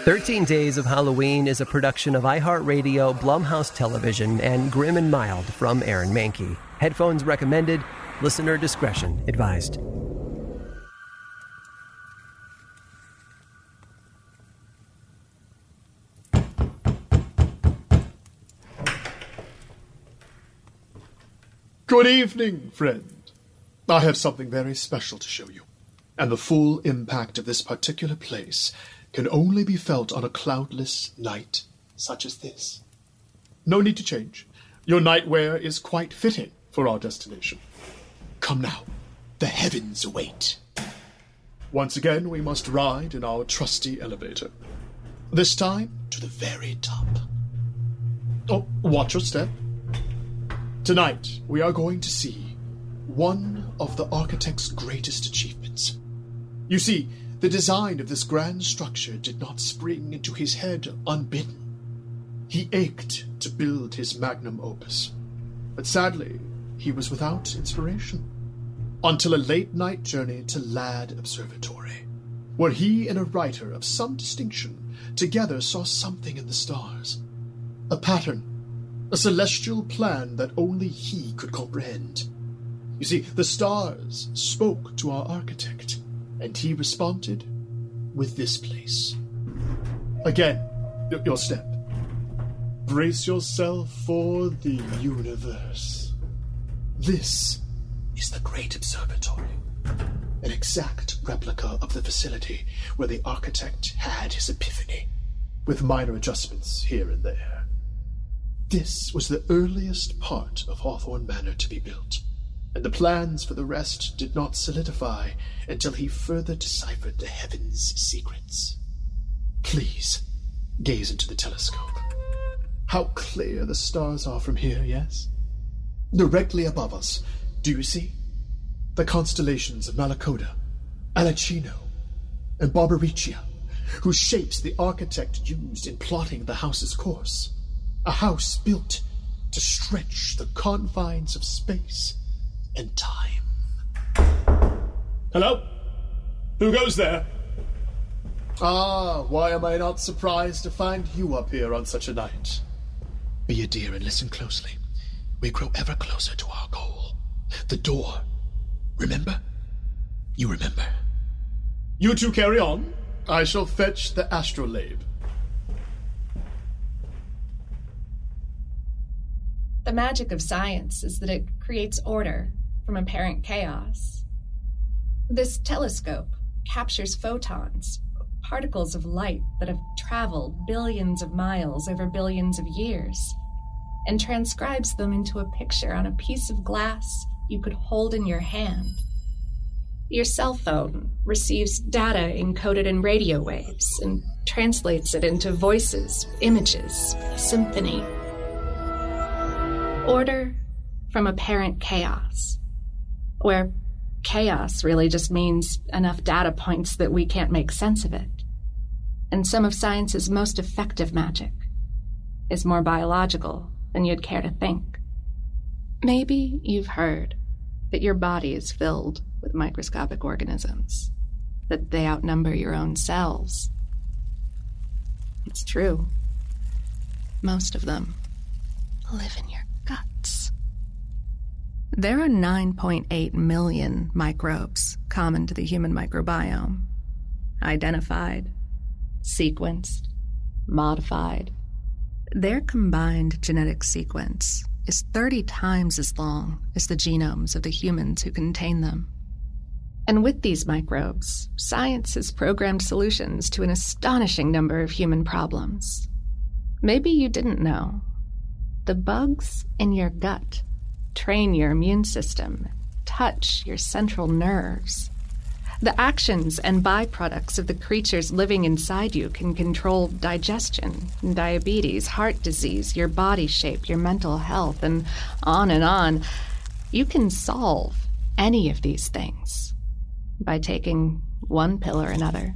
13 Days of Halloween is a production of iHeartRadio, Blumhouse Television, and Grim and Mild from Aaron Mahnke. Headphones recommended. Listener discretion advised. Good evening, friend. I have something very special to show you, and the full impact of this particular place can only be felt on a cloudless night such as this. No need to change. Your nightwear is quite fitting for our destination. Come now, the heavens await. Once again, we must ride in our trusty elevator. This time, to the very top. Oh, watch your step. Tonight, we are going to see one of the architect's greatest achievements. You see, the design of this grand structure did not spring into his head unbidden. He ached to build his magnum opus, but sadly, he was without inspiration. Until a late-night journey to Ladd Observatory, where he and a writer of some distinction together saw something in the stars. A pattern, a celestial plan that only he could comprehend. You see, the stars spoke to our architect, and he responded with this place. Again, your step. Brace yourself for the universe. This is the Great Observatory, an exact replica of the facility where the architect had his epiphany, with minor adjustments here and there. This was the earliest part of Hawthorne Manor to be built, and the plans for the rest did not solidify until he further deciphered the heavens' secrets. Please, gaze into the telescope. How clear the stars are from here, yes? Directly above us, do you see? The constellations of Malacoda, Alicino, and Barbaricia, whose shapes the architect used in plotting the house's course. A house built to stretch the confines of space and time. Hello? Who goes there? Ah, why am I not surprised to find you up here on such a night? Be a dear and listen closely. We grow ever closer to our goal. The door. Remember? You remember. You two carry on. I shall fetch the astrolabe. The magic of science is that it creates order from apparent chaos. This telescope captures photons, particles of light that have traveled billions of miles over billions of years, and transcribes them into a picture on a piece of glass you could hold in your hand. Your cell phone receives data encoded in radio waves and translates it into voices, images, a symphony. Order from apparent chaos, where chaos really just means enough data points that we can't make sense of it. And some of science's most effective magic is more biological than you'd care to think. Maybe you've heard that your body is filled with microscopic organisms, that they outnumber your own cells. It's true. Most of them live in your guts. There are 9.8 million microbes common to the human microbiome, identified, sequenced, modified. Their combined genetic sequence is 30 times as long as the genomes of the humans who contain them. And with these microbes, science has programmed solutions to an astonishing number of human problems. Maybe you didn't know. The bugs in your gut train your immune system, touch your central nerves. The actions and byproducts of the creatures living inside you can control digestion, diabetes, heart disease, your body shape, your mental health, and on and on. You can solve any of these things by taking one pill or another.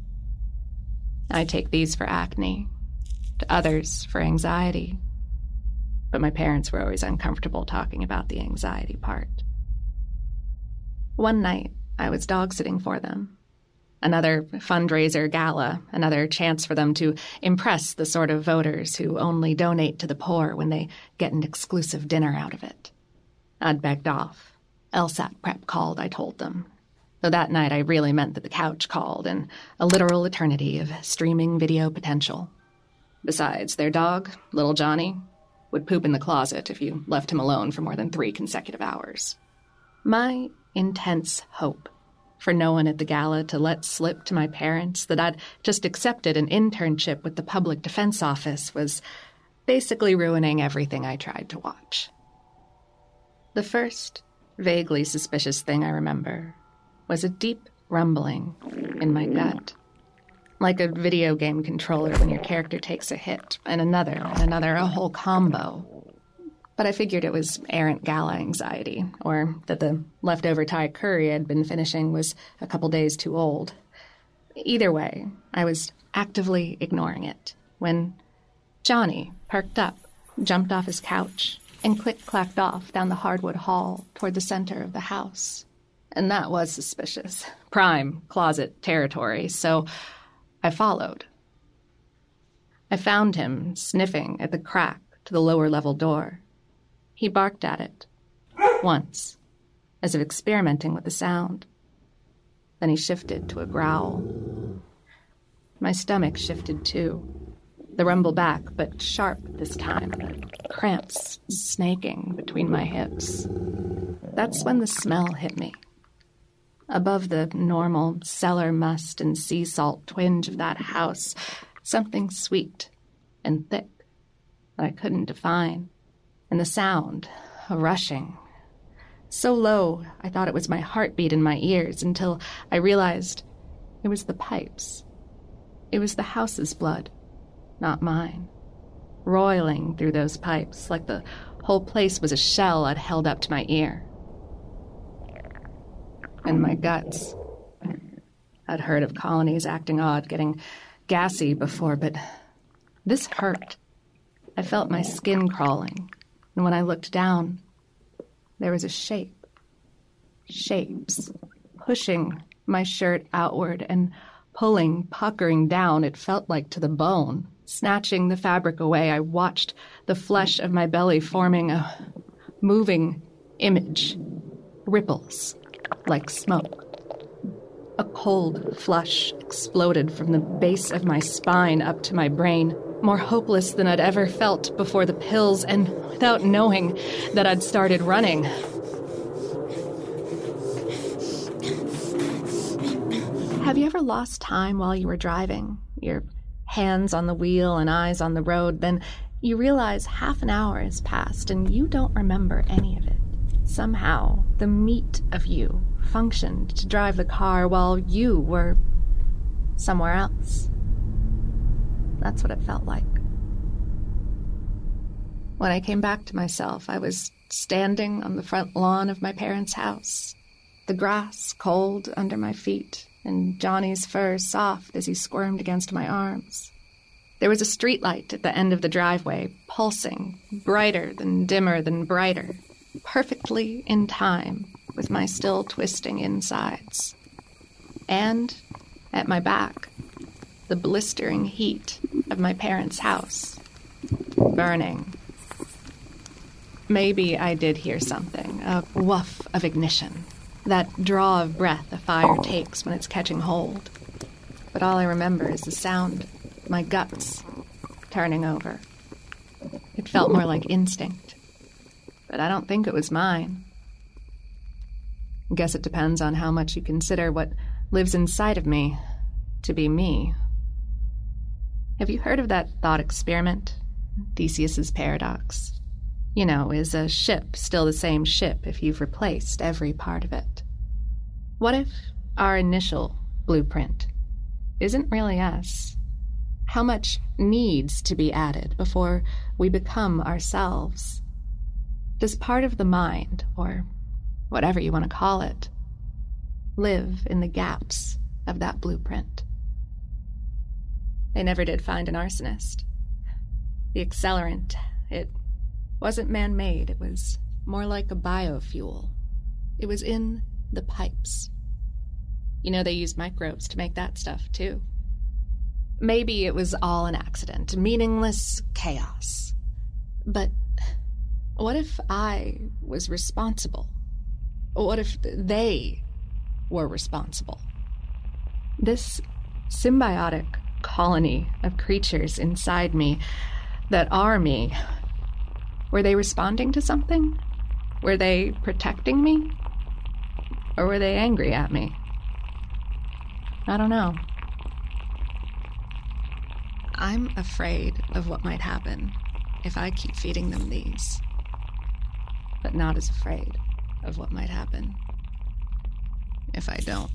I take these for acne, to others for anxiety. But my parents were always uncomfortable talking about the anxiety part. One night, I was dog sitting for them. Another fundraiser gala, another chance for them to impress the sort of voters who only donate to the poor when they get an exclusive dinner out of it. I'd begged off. LSAT prep called, I told them. Though that night I really meant that the couch called, and a literal eternity of streaming video potential. Besides, their dog, little Johnny, would poop in the closet if you left him alone for more than 3 consecutive hours. My intense hope for no one at the gala to let slip to my parents that I'd just accepted an internship with the Public Defense Office was basically ruining everything I tried to watch. The first, vaguely suspicious thing I remember was a deep rumbling in my gut. Like a video game controller when your character takes a hit, and another, a whole combo. But I figured it was errant gala anxiety, or that the leftover Thai curry I'd been finishing was a couple days too old. Either way, I was actively ignoring it when Johnny perked up, jumped off his couch, and click-clacked off down the hardwood hall toward the center of the house. And that was suspicious. Prime closet territory, so I followed. I found him sniffing at the crack to the lower-level door. He barked at it, once, as if experimenting with the sound. Then he shifted to a growl. My stomach shifted too. The rumble back, but sharp this time, cramps snaking between my hips. That's when the smell hit me. Above the normal cellar must and sea salt twinge of that house, something sweet and thick that I couldn't define. And the sound, a rushing. So low, I thought it was my heartbeat in my ears until I realized it was the pipes. It was the house's blood, not mine, roiling through those pipes like the whole place was a shell I'd held up to my ear. And my guts. I'd heard of colonies acting odd, getting gassy before, but this hurt. I felt my skin crawling. And when I looked down, there was a shape. Shapes. Pushing my shirt outward and pulling, puckering down, it felt like to the bone. Snatching the fabric away, I watched the flesh of my belly forming a moving image. Ripples, like smoke. A cold flush exploded from the base of my spine up to my brain, more hopeless than I'd ever felt before the pills, and without knowing that I'd started running. Have you ever lost time while you were driving? Your hands on the wheel and eyes on the road, then you realize half an hour has passed and you don't remember any of it. Somehow, the meat of you functioned to drive the car while you were somewhere else. That's what it felt like. When I came back to myself, I was standing on the front lawn of my parents' house, the grass cold under my feet, and Johnny's fur soft as he squirmed against my arms. There was a streetlight at the end of the driveway, pulsing, brighter than dimmer than brighter, perfectly in time with my still twisting insides. And at my back, the blistering heat of my parents' house, burning. Maybe I did hear something, a woof of ignition, that draw of breath a fire takes when it's catching hold. But all I remember is the sound, my guts turning over. It felt more like instinct, but I don't think it was mine. I guess it depends on how much you consider what lives inside of me to be me. Have you heard of that thought experiment, Theseus's paradox? You know, is a ship still the same ship if you've replaced every part of it? What if our initial blueprint isn't really us? How much needs to be added before we become ourselves? Does part of the mind, or whatever you want to call it, live in the gaps of that blueprint? They never did find an arsonist. The accelerant, it wasn't man-made. It was more like a biofuel. It was in the pipes. You know, they use microbes to make that stuff, too. Maybe it was all an accident, meaningless chaos. But what if I was responsible? What if they were responsible? This symbiotic colony of creatures inside me that are me, were they responding to something? Were they protecting me? Or were they angry at me? I don't know. I'm afraid of what might happen if I keep feeding them these, but not as afraid of what might happen if I don't.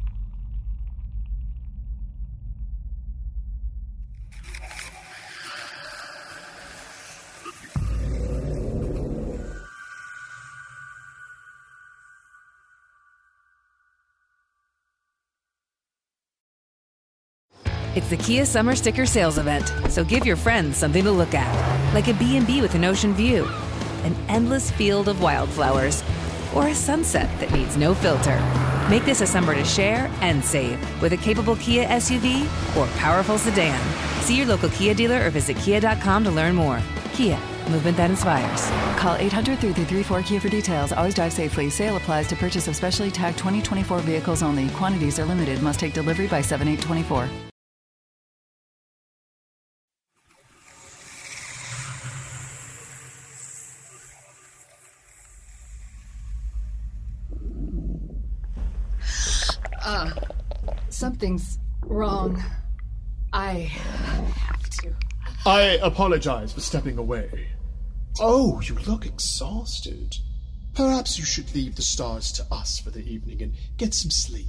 It's the Kia Summer Sticker Sales Event, so give your friends something to look at, like a B&B with an ocean view, an endless field of wildflowers, or a sunset that needs no filter. Make this a summer to share and save with a capable Kia SUV or powerful sedan. See your local Kia dealer or visit kia.com to learn more. Kia, movement that inspires. Call 800-3334-KIA for details. Always drive safely. Sale applies to purchase of specially tagged 2024 vehicles only. Quantities are limited. Must take delivery by 7/8/24. Something's wrong. I have to. I apologize for stepping away. Oh, you look exhausted. Perhaps you should leave the stars to us for the evening and get some sleep.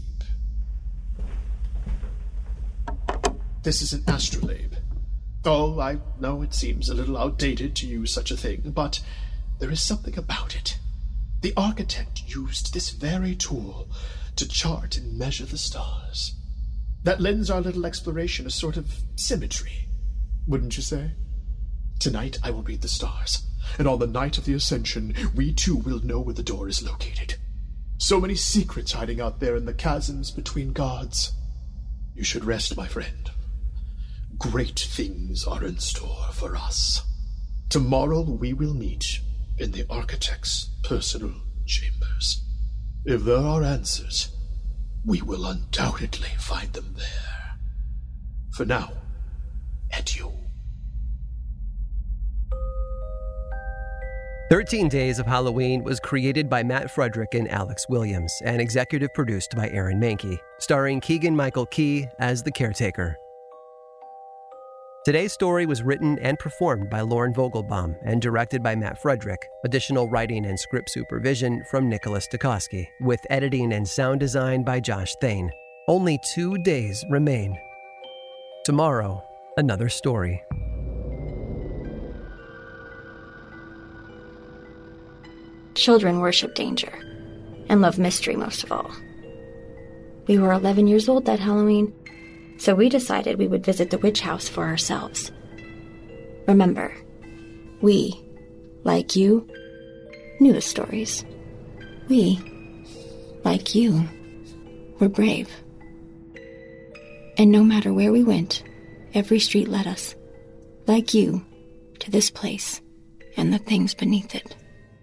This is an astrolabe. Oh, I know it seems a little outdated to use such a thing, but there is something about it. The architect used this very tool to chart and measure the stars. That lends our little exploration a sort of symmetry, wouldn't you say? Tonight I will read the stars, and on the night of the ascension, we too will know where the door is located. So many secrets hiding out there in the chasms between gods. You should rest, my friend. Great things are in store for us. Tomorrow we will meet in the architect's personal chambers. If there are answers, we will undoubtedly find them there. For now, adieu. 13 Days of Halloween was created by Matt Frederick and Alex Williams and executive produced by Aaron Mahnke, starring Keegan-Michael Key as the caretaker. Today's story was written and performed by Lauren Vogelbaum and directed by Matt Frederick. Additional writing and script supervision from Nicholas Dukoski, with editing and sound design by Josh Thane. Only 2 days remain. Tomorrow, another story. Children worship danger and love mystery most of all. We were 11 years old that Halloween, so we decided we would visit the witch house for ourselves. Remember, we, like you, knew the stories. We, like you, were brave. And no matter where we went, every street led us, like you, to this place and the things beneath it.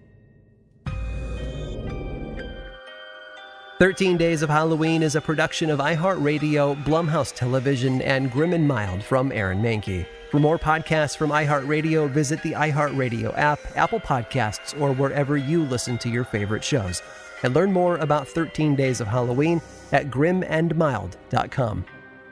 13 Days of Halloween is a production of iHeartRadio, Blumhouse Television, and Grim and Mild from Aaron Mahnke. For more podcasts from iHeartRadio, visit the iHeartRadio app, Apple Podcasts, or wherever you listen to your favorite shows. And learn more about 13 Days of Halloween at grimandmild.com.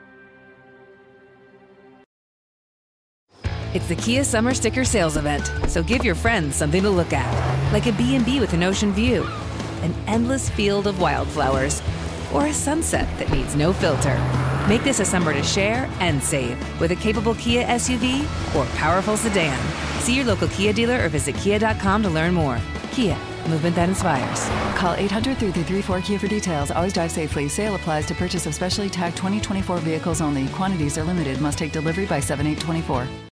It's the Kia Summer Sticker Sales Event, so give your friends something to look at, like a B&B with an ocean view, an endless field of wildflowers, or a sunset that needs no filter. Make this a summer to share and save with a capable Kia SUV or powerful sedan. See your local Kia dealer or visit kia.com to learn more. Kia, movement that inspires. Call 800-3334-KIA for details. Always drive safely. Sale applies to purchase of specially tagged 2024 vehicles only. Quantities are limited. Must take delivery by 7/8/24.